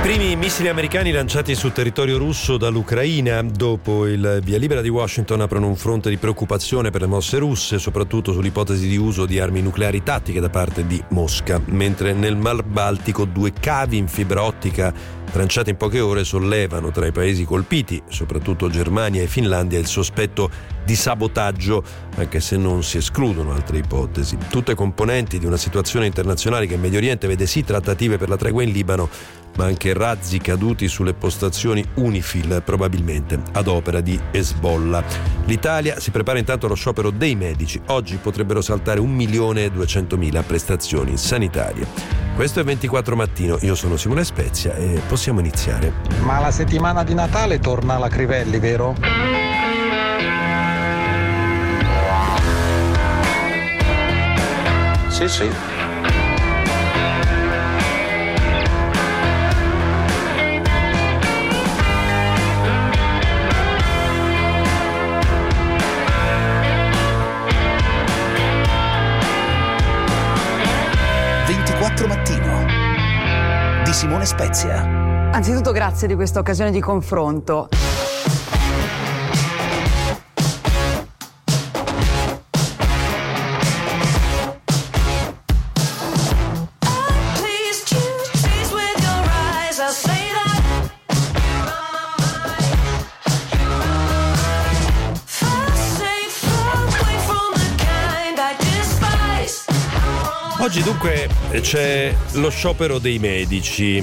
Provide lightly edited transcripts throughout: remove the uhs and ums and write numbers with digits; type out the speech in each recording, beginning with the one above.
Primi missili americani lanciati sul territorio russo dall'Ucraina. Dopo il via libera di Washington aprono un fronte di preoccupazione per le mosse russe, soprattutto sull'ipotesi di uso di armi nucleari tattiche da parte di Mosca, mentre nel Mar Baltico 2 cavi in fibra ottica lanciati in poche ore sollevano tra i paesi colpiti, soprattutto Germania e Finlandia, il sospetto di sabotaggio, anche se non si escludono altre ipotesi. Tutte componenti di una situazione internazionale che in Medio Oriente vede sì trattative per la tregua in Libano, ma anche razzi caduti sulle postazioni UNIFIL, probabilmente ad opera di Hezbollah. L'Italia si prepara intanto allo sciopero dei medici. Oggi potrebbero saltare 1.200.000 prestazioni sanitarie. Questo è 24 Mattino, io sono Simone Spezia e possiamo iniziare. Ma la settimana di Natale torna la Crivelli, vero? Sì. Mattino di Simone Spezia. Anzitutto grazie di questa occasione di confronto. Oggi dunque c'è lo sciopero dei medici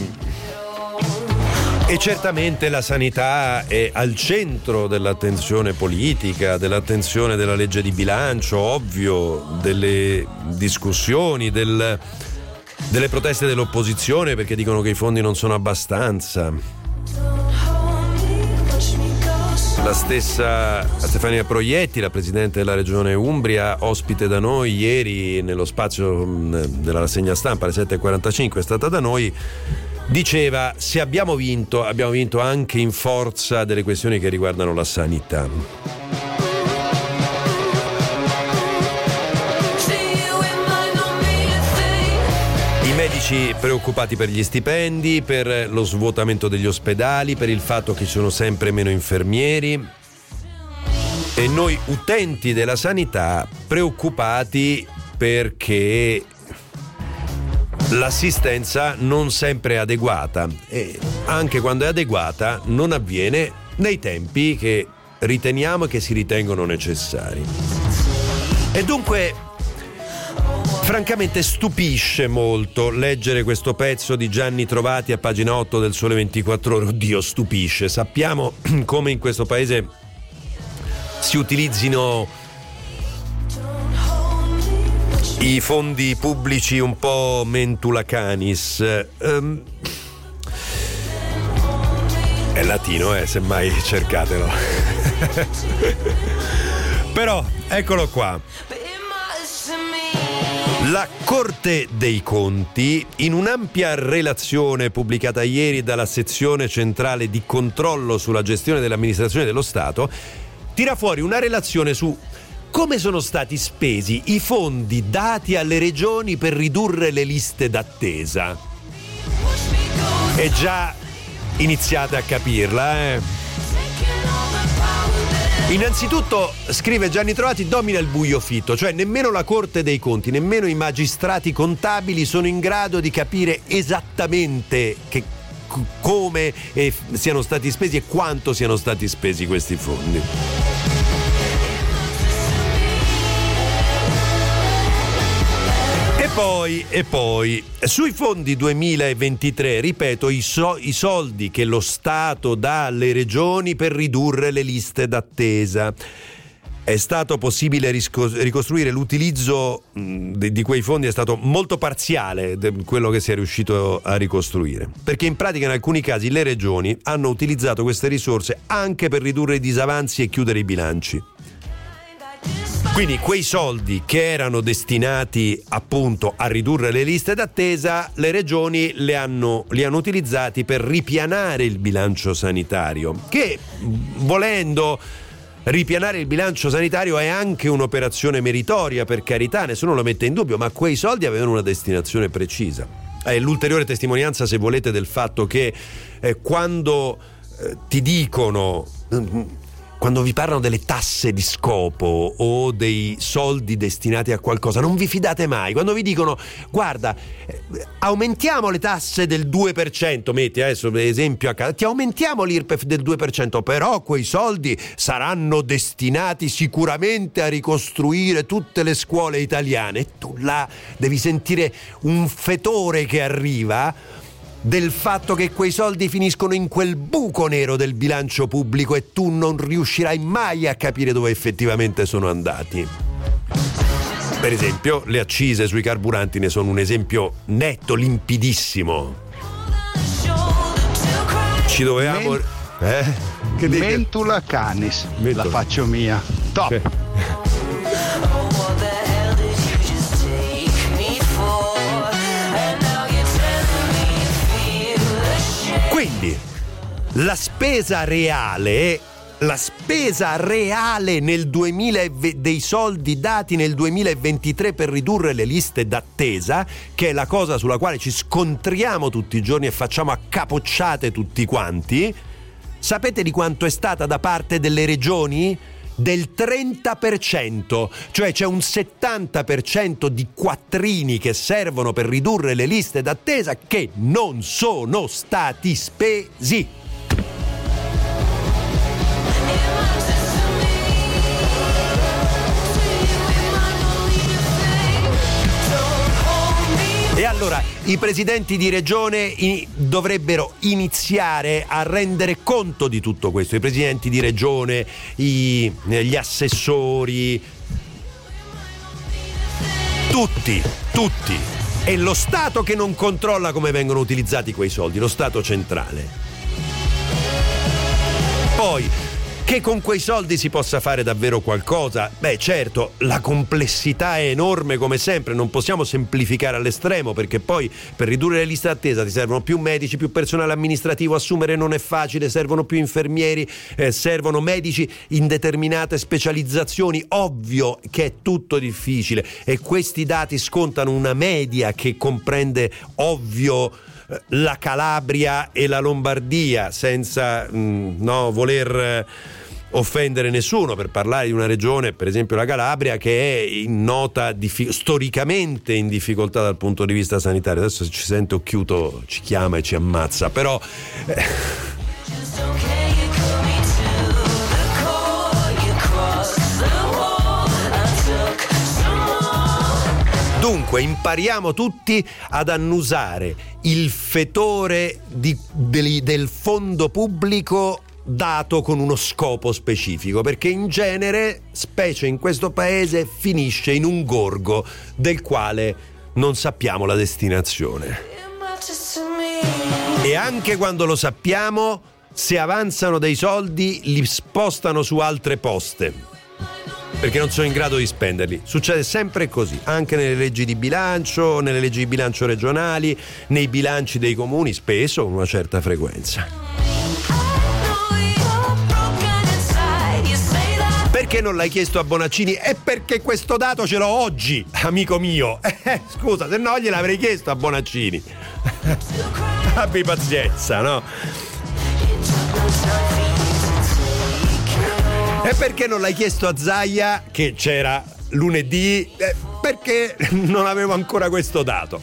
e certamente la sanità è al centro dell'attenzione politica, dell'attenzione della legge di bilancio, ovvio, delle discussioni, delle proteste dell'opposizione perché dicono che i fondi non sono abbastanza. La stessa Stefania Proietti, la presidente della regione Umbria, ospite da noi ieri nello spazio della rassegna stampa alle 7.45, è stata da noi, diceva: se abbiamo vinto anche in forza delle questioni che riguardano la sanità. I medici preoccupati per gli stipendi, per lo svuotamento degli ospedali, per il fatto che ci sono sempre meno infermieri, e noi utenti della sanità preoccupati perché l'assistenza non sempre è adeguata e anche quando è adeguata non avviene nei tempi che riteniamo e che si ritengono necessari. E dunque francamente stupisce molto leggere questo pezzo di Gianni Trovati a pagina 8 del Sole 24 Ore. Oddio, stupisce. Sappiamo come in questo paese si utilizzino i fondi pubblici un po' mentula canis. È latino, semmai cercatelo. Però eccolo qua. La Corte dei Conti, in un'ampia relazione pubblicata ieri dalla sezione centrale di controllo sulla gestione dell'amministrazione dello Stato, tira fuori una relazione su come sono stati spesi i fondi dati alle regioni per ridurre le liste d'attesa. E già iniziate a capirla, Innanzitutto, scrive Gianni Trovati, domina il buio fitto, cioè nemmeno la Corte dei Conti, nemmeno i magistrati contabili sono in grado di capire esattamente come siano stati spesi e quanto siano stati spesi questi fondi. E poi, sui fondi 2023, ripeto, i soldi che lo Stato dà alle regioni per ridurre le liste d'attesa. È stato possibile ricostruire l'utilizzo di quei fondi, è stato molto parziale quello che si è riuscito a ricostruire, perché in pratica in alcuni casi le regioni hanno utilizzato queste risorse anche per ridurre i disavanzi e chiudere i bilanci. Quindi quei soldi che erano destinati appunto a ridurre le liste d'attesa, le regioni li hanno utilizzati per ripianare il bilancio sanitario, che volendo ripianare il bilancio sanitario è anche un'operazione meritoria, per carità, nessuno lo mette in dubbio, ma quei soldi avevano una destinazione precisa. è l'ulteriore testimonianza, se volete, del fatto che quando ti dicono, quando vi parlano delle tasse di scopo o dei soldi destinati a qualcosa, non vi fidate mai. Quando vi dicono guarda, aumentiamo le tasse del 2%, metti adesso per esempio a casa, ti aumentiamo l'IRPEF del 2%, però quei soldi saranno destinati sicuramente a ricostruire tutte le scuole italiane, e tu là devi sentire un fetore che arriva del fatto che quei soldi finiscono in quel buco nero del bilancio pubblico e tu non riuscirai mai a capire dove effettivamente sono andati. Per esempio, le accise sui carburanti ne sono un esempio netto, limpidissimo. Ci dovevamo... Che Mentula canis, la faccio mia. Top! Quindi la spesa reale nel dei soldi dati nel 2023 per ridurre le liste d'attesa, che è la cosa sulla quale ci scontriamo tutti i giorni e facciamo a capocciate tutti quanti, sapete di quanto è stata da parte delle regioni? Del 30%, cioè c'è un 70% di quattrini che servono per ridurre le liste d'attesa che non sono stati spesi. E allora i presidenti di regione dovrebbero iniziare a rendere conto di tutto questo, i presidenti di regione, gli assessori, tutti. È lo Stato che non controlla come vengono utilizzati quei soldi, lo Stato centrale. Poi, che con quei soldi si possa fare davvero qualcosa? Beh, certo, la complessità è enorme come sempre, non possiamo semplificare all'estremo, perché poi per ridurre le liste d'attesa ti servono più medici, più personale amministrativo, assumere non è facile, servono più infermieri, servono medici in determinate specializzazioni, ovvio che è tutto difficile e questi dati scontano una media che comprende, ovvio, la Calabria e la Lombardia, senza voler offendere nessuno, per parlare di una regione, per esempio la Calabria, che è in nota storicamente in difficoltà dal punto di vista sanitario. Adesso se ci sente occhiuto ci chiama e ci ammazza, però dunque impariamo tutti ad annusare il fetore del fondo pubblico dato con uno scopo specifico, perché in genere, specie in questo paese, finisce in un gorgo del quale non sappiamo la destinazione. E anche quando lo sappiamo, se avanzano dei soldi li spostano su altre poste, perché non sono in grado di spenderli. Succede sempre così, anche nelle leggi di bilancio regionali, nei bilanci dei comuni, spesso con una certa frequenza. Perché non l'hai chiesto a Bonaccini? È perché questo dato ce l'ho oggi, amico mio. Scusa, se no gliel'avrei chiesto a Bonaccini. Abbi pazienza, no? E perché non l'hai chiesto a Zaia, che c'era lunedì? Perché non avevo ancora questo dato.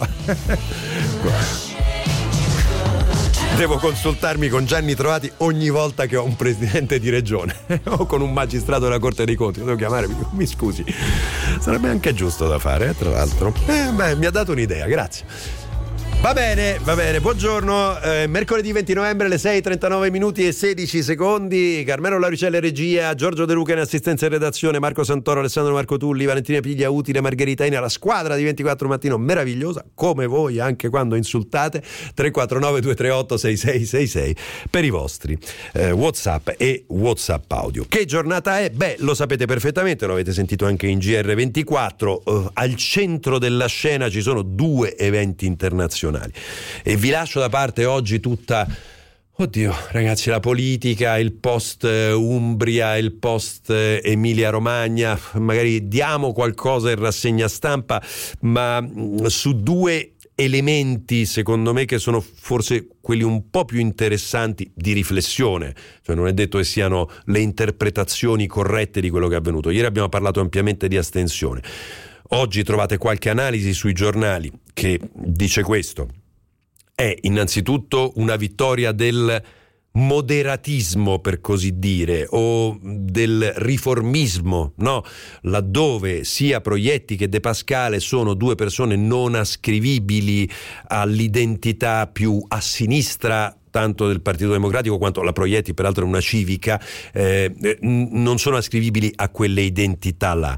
Devo consultarmi con Gianni Trovati ogni volta che ho un presidente di regione o con un magistrato della Corte dei Conti. Lo devo chiamare, mi scusi. Sarebbe anche giusto da fare, tra l'altro. Mi ha dato un'idea, grazie. Va bene, buongiorno, mercoledì 20 novembre alle 6:39 minuti e 16 secondi, Carmelo Lauricella in regia, Giorgio De Luca in assistenza e redazione, Marco Santoro, Alessandro Marco Tulli, Valentina Piglia, Utile, Margherita Ina, la squadra di 24 Mattino meravigliosa, come voi anche quando insultate. 349 238 6666 per i vostri WhatsApp e WhatsApp audio. Che giornata è? Beh, lo sapete perfettamente, lo avete sentito anche in GR24, al centro della scena ci sono due eventi internazionali. E vi lascio da parte oggi tutta, oddio ragazzi, la politica, il post Umbria, il post Emilia Romagna, magari diamo qualcosa in rassegna stampa, ma su due elementi, secondo me, che sono forse quelli un po' più interessanti di riflessione, cioè non è detto che siano le interpretazioni corrette di quello che è avvenuto. Ieri abbiamo parlato ampiamente di astensione, oggi trovate qualche analisi sui giornali che dice questo: è innanzitutto una vittoria del moderatismo, per così dire, o del riformismo, no? Laddove sia Proietti che De Pascale sono due persone non ascrivibili all'identità più a sinistra tanto del Partito Democratico quanto la Proietti, peraltro è una civica, non sono ascrivibili a quelle identità là.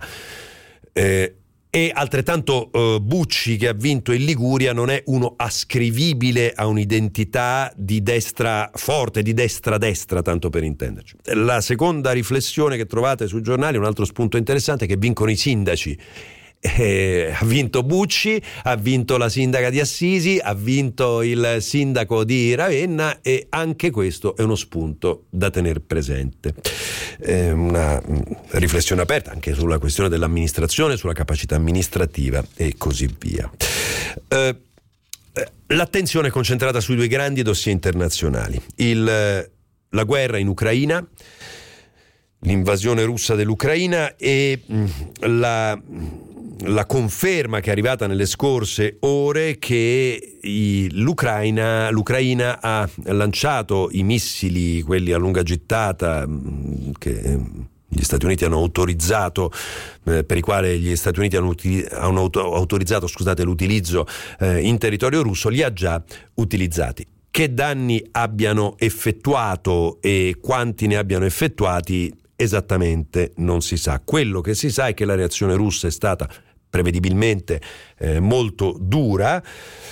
E altrettanto Bucci, che ha vinto in Liguria, non è uno ascrivibile a un'identità di destra forte, di destra-destra, tanto per intenderci. La seconda riflessione che trovate sui giornali, un altro spunto interessante, è che vincono i sindaci. Ha vinto Bucci, ha vinto la sindaca di Assisi, ha vinto il sindaco di Ravenna, e anche questo è uno spunto da tenere presente. Una riflessione aperta anche sulla questione dell'amministrazione, sulla capacità amministrativa e così via. L'attenzione è concentrata sui due grandi dossier internazionali: la guerra in Ucraina, l'invasione russa dell'Ucraina, e la conferma che è arrivata nelle scorse ore che l'Ucraina ha lanciato i missili, quelli a lunga gittata, che gli Stati Uniti hanno autorizzato, per i quali gli Stati Uniti hanno autorizzato l'utilizzo in territorio russo, li ha già utilizzati. Che danni abbiano effettuato e quanti ne abbiano effettuati esattamente non si sa. Quello che si sa è che la reazione russa è stata prevedibilmente molto dura,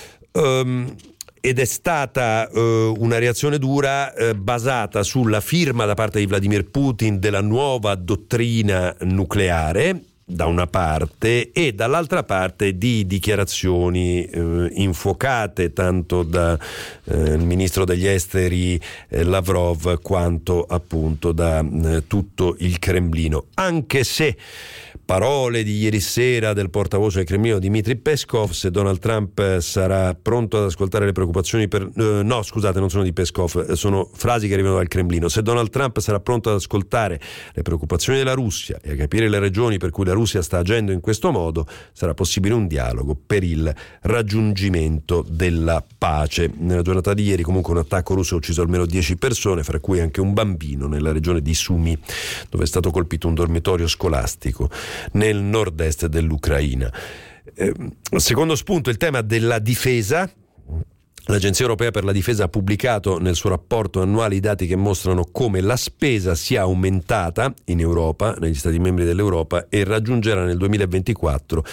ed è stata una reazione dura basata sulla firma da parte di Vladimir Putin della nuova dottrina nucleare, da una parte, e dall'altra parte di dichiarazioni infuocate tanto da il ministro degli esteri Lavrov quanto appunto da tutto il Cremlino, anche se parole di ieri sera del portavoce del Cremlino Dmitry Peskov: se Donald Trump sarà pronto ad ascoltare le preoccupazioni non sono di Peskov, sono frasi che arrivano dal Cremlino. Se Donald Trump sarà pronto ad ascoltare le preoccupazioni della Russia e a capire le ragioni per cui la Russia sta agendo in questo modo, sarà possibile un dialogo per il raggiungimento della pace. Nella giornata di ieri comunque un attacco russo ha ucciso almeno 10 persone, fra cui anche un bambino, nella regione di Sumy, dove è stato colpito un dormitorio scolastico nel nord-est dell'Ucraina. Secondo spunto, il tema della difesa. L'Agenzia Europea per la Difesa ha pubblicato nel suo rapporto annuale i dati che mostrano come la spesa sia aumentata in Europa, negli Stati membri dell'Europa, e raggiungerà nel 2024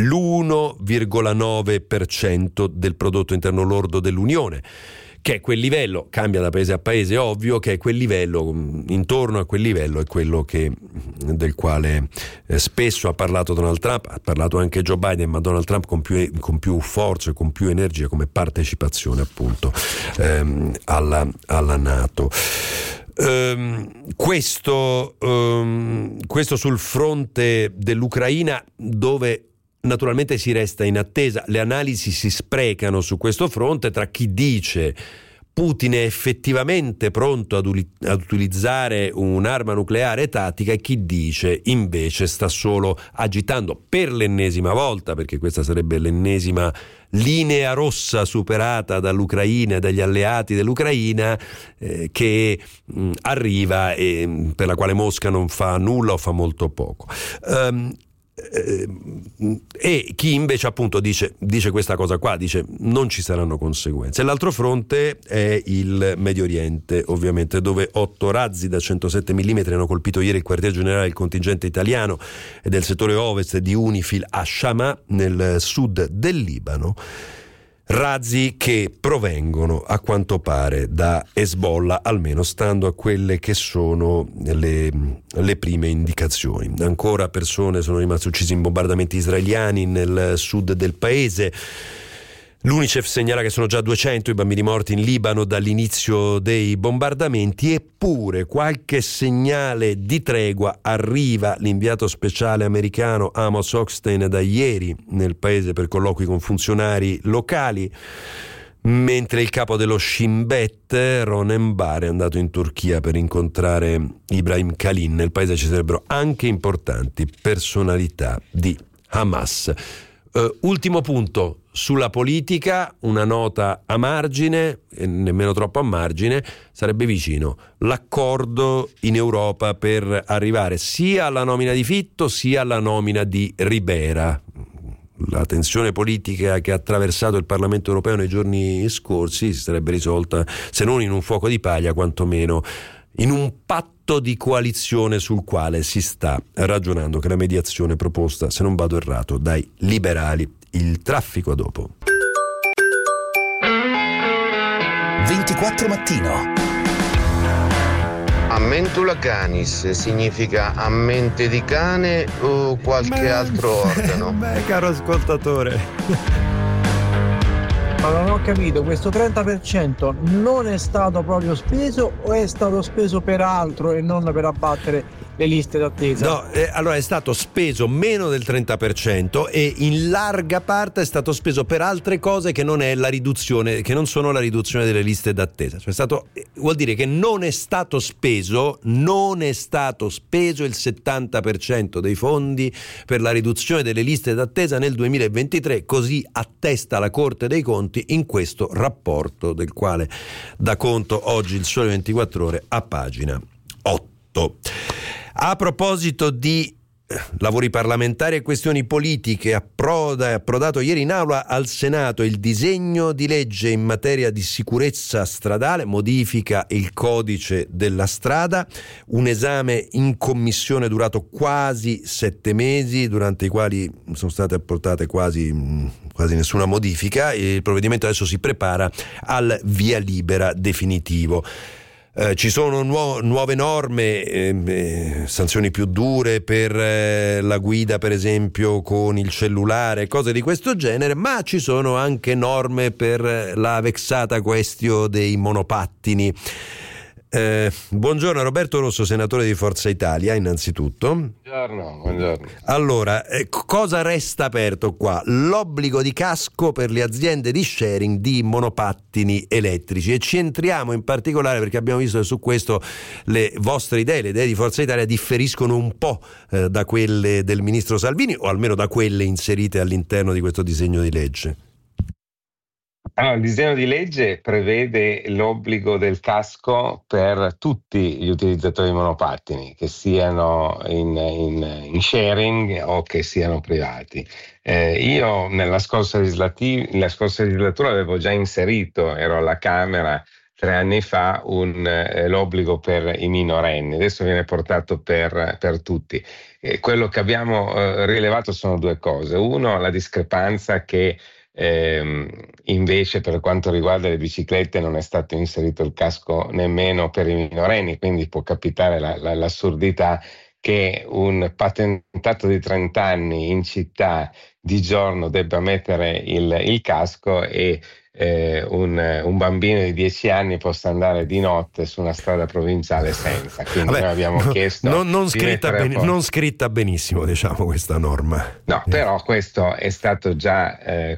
l'1,9% del prodotto interno lordo dell'Unione, che è quel livello, cambia da paese a paese, ovvio, che è quel livello, intorno a quel livello è quello del quale spesso ha parlato Donald Trump, ha parlato anche Joe Biden, ma Donald Trump con più forza e con più energia, come partecipazione appunto alla NATO. Questo sul fronte dell'Ucraina, dove naturalmente si resta in attesa. Le analisi si sprecano su questo fronte tra chi dice Putin è effettivamente pronto ad utilizzare un'arma nucleare tattica e chi dice invece sta solo agitando per l'ennesima volta, perché questa sarebbe l'ennesima linea rossa superata dall'Ucraina e dagli alleati dell'Ucraina, che arriva e per la quale Mosca non fa nulla o fa molto poco. E chi invece appunto dice questa cosa qua, dice non ci saranno conseguenze. L'altro fronte è il Medio Oriente, ovviamente, dove 8 razzi da 107 mm hanno colpito ieri il quartier generale del contingente italiano e del settore ovest di UNIFIL a Shama, nel sud del Libano. Razzi che provengono a quanto pare da Hezbollah, almeno stando a quelle che sono le prime indicazioni. Ancora persone sono rimaste uccise in bombardamenti israeliani nel sud del paese. L'UNICEF segnala che sono già 200 i bambini morti in Libano dall'inizio dei bombardamenti, eppure qualche segnale di tregua arriva. L'inviato speciale americano Amos Hochstein da ieri nel paese per colloqui con funzionari locali, mentre il capo dello Shin Bet, Ronen Bar, è andato in Turchia per incontrare Ibrahim Kalin. Nel paese ci sarebbero anche importanti personalità di Hamas. Ultimo punto sulla politica, una nota a margine, e nemmeno troppo a margine: sarebbe vicino l'accordo in Europa per arrivare sia alla nomina di Fitto sia alla nomina di Ribera. La tensione politica che ha attraversato il Parlamento europeo nei giorni scorsi si sarebbe risolta, se non in un fuoco di paglia, quantomeno in un patto di coalizione sul quale si sta ragionando, che è la mediazione proposta, se non vado errato, dai liberali. Il traffico a dopo. 24 mattino. Ammentula canis significa ammente di cane o qualche altro organo? Beh, caro ascoltatore. Ma non ho capito, questo 30% non è stato proprio speso o è stato speso per altro e non per abbattere le liste d'attesa? No, allora è stato speso meno del 30% e in larga parte è stato speso per altre cose che non è la riduzione, che non sono la riduzione delle liste d'attesa. Cioè vuol dire che non è stato speso il 70% dei fondi per la riduzione delle liste d'attesa nel 2023, così attesta la Corte dei Conti in questo rapporto del quale dà conto oggi il Sole 24 Ore a pagina 8. A proposito di lavori parlamentari e questioni politiche, è approdato ieri in aula al Senato il disegno di legge in materia di sicurezza stradale, modifica il codice della strada, un esame in commissione durato quasi 7 mesi, durante i quali sono state apportate quasi nessuna modifica. Il provvedimento adesso si prepara al via libera definitivo. Ci sono nuove norme, sanzioni più dure per la guida, per esempio con il cellulare, cose di questo genere, ma ci sono anche norme per la vexata questione dei monopattini. Buongiorno Roberto Rosso, senatore di Forza Italia, innanzitutto. Buongiorno. Allora, cosa resta aperto qua? L'obbligo di casco per le aziende di sharing di monopattini elettrici, e ci entriamo in particolare perché abbiamo visto che su questo le vostre idee, le idee di Forza Italia, differiscono un po' da quelle del ministro Salvini, o almeno da quelle inserite all'interno di questo disegno di legge. Allora, il disegno di legge prevede l'obbligo del casco per tutti gli utilizzatori di monopattini, che siano in sharing o che siano privati. Io nella scorsa legislatura avevo già inserito, ero alla Camera 3 anni fa, l'obbligo per i minorenni. Adesso viene portato per tutti. Quello che abbiamo rilevato sono due cose. Uno, la discrepanza che invece per quanto riguarda le biciclette non è stato inserito il casco nemmeno per i minorenni, quindi può capitare l'assurdità che un patentato di 30 anni in città di giorno debba mettere il casco e un bambino di 10 anni possa andare di notte su una strada provinciale senza. Quindi noi abbiamo chiesto non scritta benissimo, diciamo, questa norma. No, però questo è stato già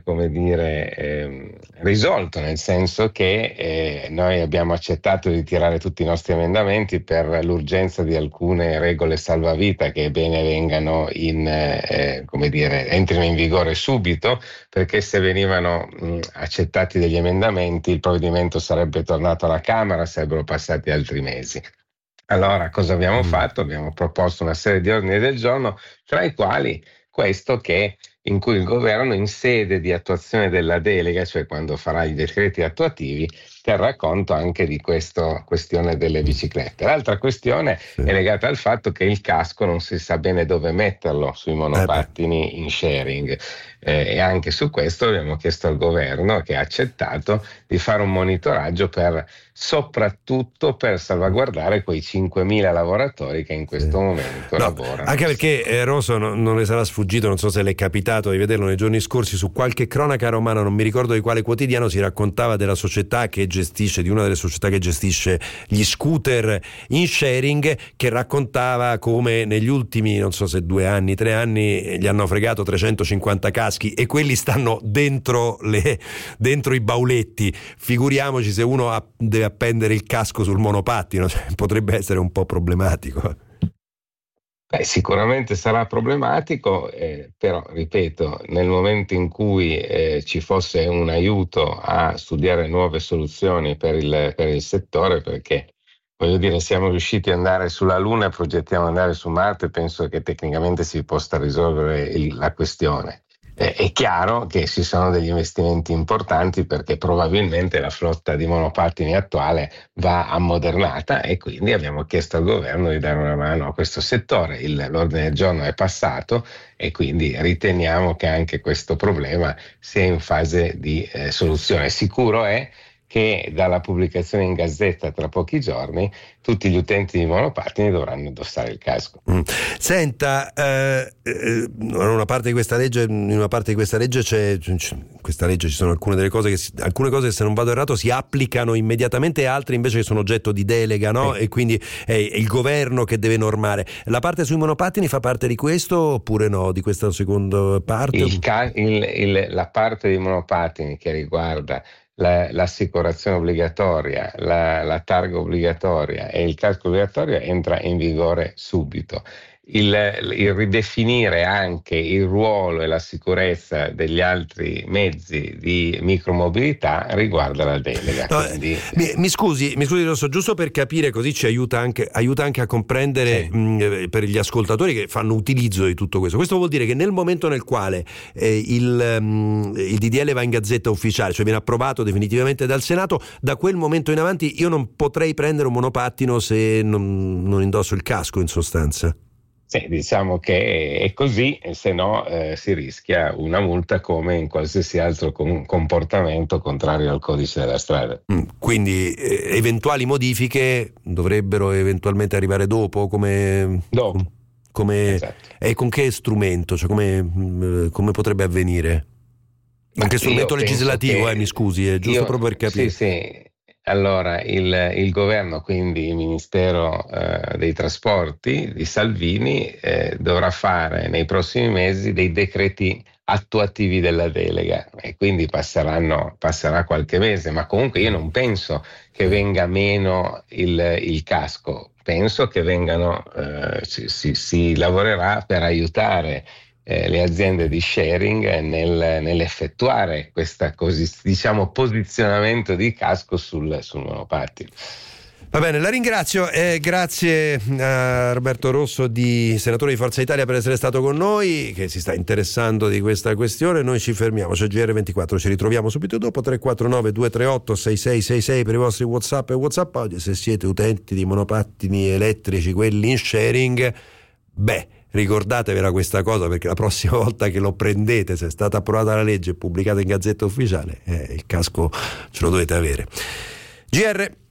risolto, nel senso che noi abbiamo accettato di tirare tutti i nostri emendamenti per l'urgenza di alcune regole salvavita che è bene vengano entrino in vigore subito, perché se venivano accettati degli emendamenti il provvedimento sarebbe tornato alla Camera, sarebbero passati altri mesi. Allora cosa abbiamo fatto? Abbiamo proposto una serie di ordini del giorno, tra i quali questo in cui il governo, in sede di attuazione della delega, cioè quando farà i decreti attuativi, terrà conto anche di questa questione delle biciclette. L'altra questione è legata al fatto che il casco non si sa bene dove metterlo sui monopattini in sharing, e anche su questo abbiamo chiesto al governo, che ha accettato, di fare un monitoraggio soprattutto per salvaguardare quei 5.000 lavoratori che in questo momento lavorano. Anche perché Rosso non le sarà sfuggito, non so se le è capitato capitato di vederlo nei giorni scorsi su qualche cronaca romana, non mi ricordo di quale quotidiano, si raccontava della società che gestisce, di una delle società che gestisce gli scooter in sharing, che raccontava come negli ultimi, non so se 2 anni, 3 anni, gli hanno fregato 350 caschi e quelli stanno dentro i bauletti. Figuriamoci se uno deve appendere il casco sul monopattino, cioè, potrebbe essere un po' problematico. Sicuramente sarà problematico, però ripeto, nel momento in cui ci fosse un aiuto a studiare nuove soluzioni per il settore, perché voglio dire, siamo riusciti ad andare sulla Luna e progettiamo di andare su Marte, penso che tecnicamente si possa risolvere la questione. È chiaro che ci sono degli investimenti importanti, perché probabilmente la flotta di monopattini attuale va ammodernata, e quindi abbiamo chiesto al governo di dare una mano a questo settore. L'ordine del giorno è passato e quindi riteniamo che anche questo problema sia in fase di soluzione. Sicuro è che dalla pubblicazione in Gazzetta tra pochi giorni tutti gli utenti di monopattini dovranno indossare il casco. Senta, in una parte di questa legge c'è questa legge, ci sono alcune delle cose che, se non vado errato, si applicano immediatamente, e altre invece che sono oggetto di delega, no? Sì. E quindi è il governo che deve normare. La parte sui monopattini fa parte di questo oppure no, di questa seconda parte? La parte dei monopattini che riguarda l'assicurazione obbligatoria, la targa obbligatoria e il casco obbligatorio entra in vigore subito. Il ridefinire anche il ruolo e la sicurezza degli altri mezzi di micromobilità riguarda la delega. No, quindi... mi scusi Rosso, giusto per capire, così ci aiuta anche a comprendere, sì, per gli ascoltatori che fanno utilizzo di tutto questo. Questo vuol dire che nel momento nel quale il DDL va in Gazzetta Ufficiale, cioè viene approvato definitivamente dal Senato, da quel momento in avanti io non potrei prendere un monopattino se non indosso il casco, in sostanza. Sì, diciamo che è così, se no si rischia una multa come in qualsiasi altro comportamento contrario al codice della strada. Quindi eventuali modifiche dovrebbero eventualmente arrivare dopo? Dopo. Esatto. E con che strumento? Cioè come potrebbe avvenire? In che strumento legislativo? Mi scusi, è giusto proprio per capire. Sì. Allora, il governo, quindi il Ministero dei Trasporti di Salvini, dovrà fare nei prossimi mesi dei decreti attuativi della delega, e quindi passerà qualche mese, ma comunque io non penso che venga meno il casco, penso che si lavorerà per aiutare le aziende di sharing nell'effettuare questa posizionamento di casco sul monopattino. Va bene, la ringrazio, grazie a Roberto Rosso, senatore di Forza Italia, per essere stato con noi, che si sta interessando di questa questione. Noi ci fermiamo, c'è GR24, ci ritroviamo subito dopo. 349 238 6666 per i vostri WhatsApp e WhatsApp audio. Se siete utenti di monopattini elettrici, quelli in sharing, ricordatevela questa cosa, perché la prossima volta che lo prendete, se è stata approvata la legge e pubblicata in Gazzetta Ufficiale, il casco ce lo dovete avere. GR